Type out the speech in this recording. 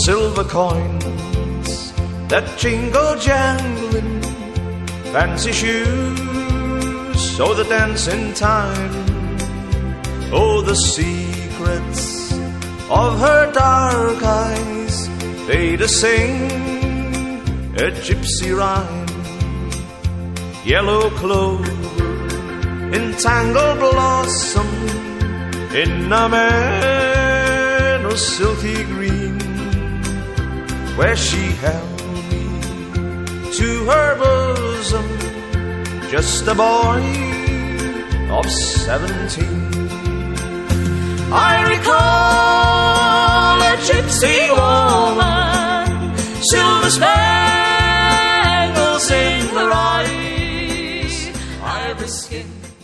silver coins that jingle jangling, fancy shoes, oh the dancing time, oh the secrets of her dark eyes, they to sing a gypsy rhyme. Yellow clover in tangled blossom, in a meadow silky green, where she held me to her bosom, just a boy of 17. I recall a gypsy woman, silver spangles in her eyes, ivory skin